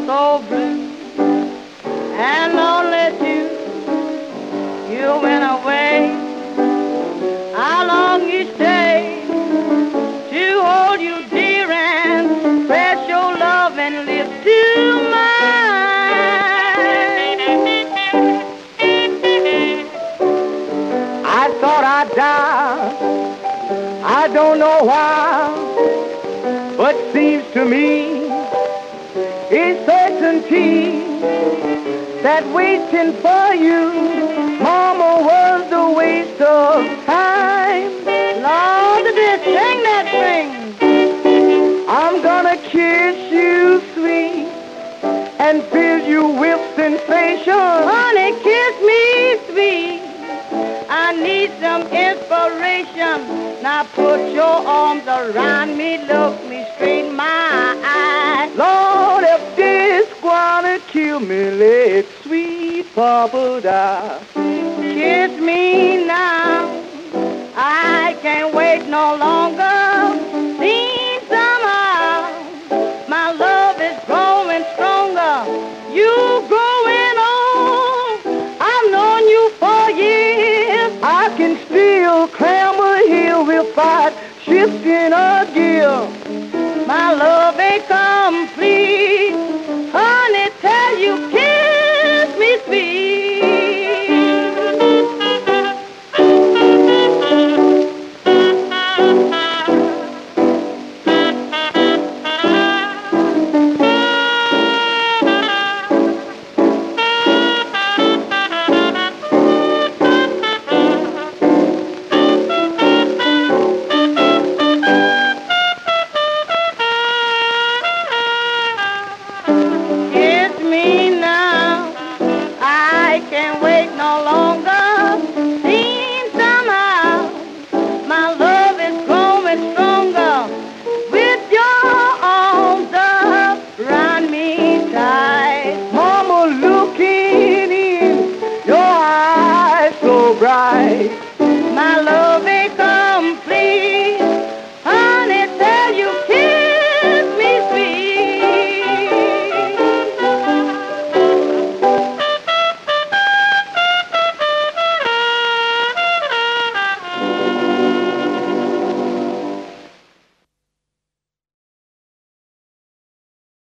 so blue and lonely too. You went away. How long you stayed to hold you dear and press your love and live to mine. I thought I'd die. I don't know why, but seems to me it's certainty that waiting for you, Mama, was a waste of time. Lord, this thing that brings, I'm gonna kiss you sweet and fill you with sensation. Honey, kiss me sweet. I need some inspiration. Now put your arms around me, look me straight in my eyes. Lord, if this gonna kill me, let sweet Papa die. Kiss me now. I can't wait no longer. Seems somehow my love is growing stronger. You growing old. I've known you for years. I can still climb a hill without shifting a gear. My love ain't complete